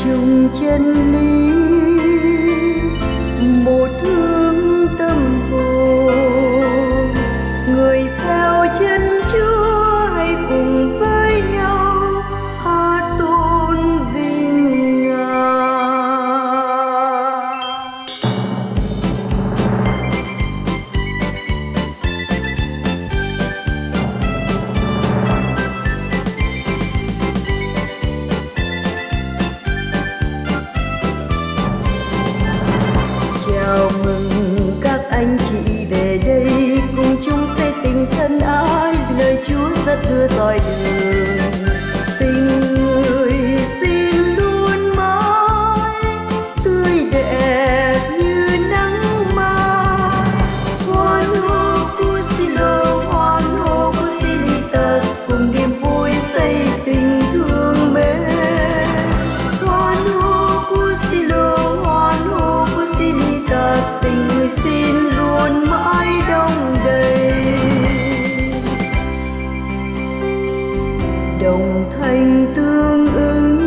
chung chân lý, một hướng tâm hồn. Người theo chân Chúa hãy cùng với nhau hát tôn vinh Ngài. Chào mừng các anh chị về đây, cùng chung xây tình thân ái, lời Chúa rất đưa dõi đường. Tình người xin luôn mãi tươi đẹp như nắng mai. Hoan hô Cusilo, hoan hô Cusilitas, cùng niềm vui xây tình thương mến. Hoan hô Cusilo, hoan hô Cusilitas, tình người xin luôn mãi đông đầy. Đồng thanh tương ứng,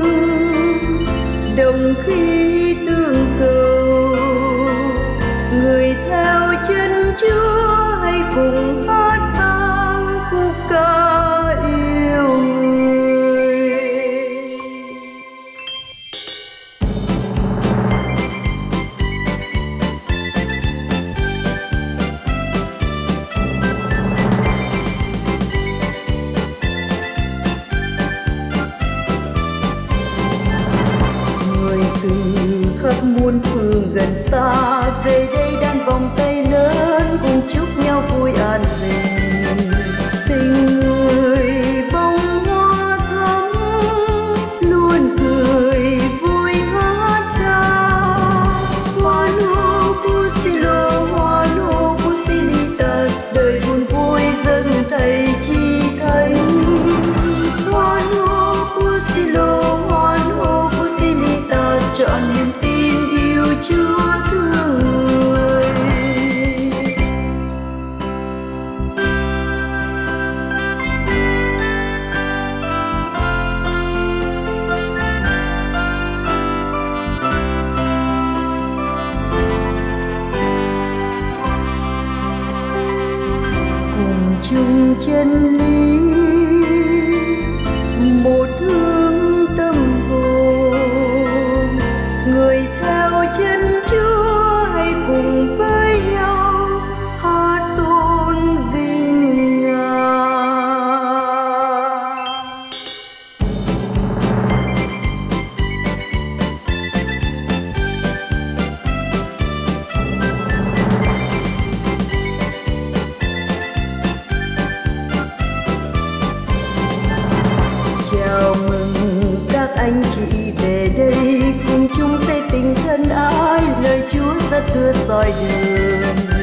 đồng khí tương cầu. Người theo chân Chúa hãy cùng hát vang khúc ca yêu người. Người từ khắp muôn phương gần xa về đây đan vòng tay lớn, cùng chúc nhau vui an bình. Tình người bông hoa thắm luôn cười vui hát ca. Hoan hô Cusilo, hoan hô Cusilitas, đời buồn vui dâng thầy chi thánh. Hoan hô Cusilo, hoan hô Cusilitas, trọn niềm tin yêu Chúa thương người. Cùng chung chân lý, một hướng tâm hồn. Người theo chân Chúa hãy cùng với nhau hát tôn vinh Ngài. Chào mừng các anh chị về đây, cùng chung xây tình thân ái, lời Chúa rất đưa soi đường.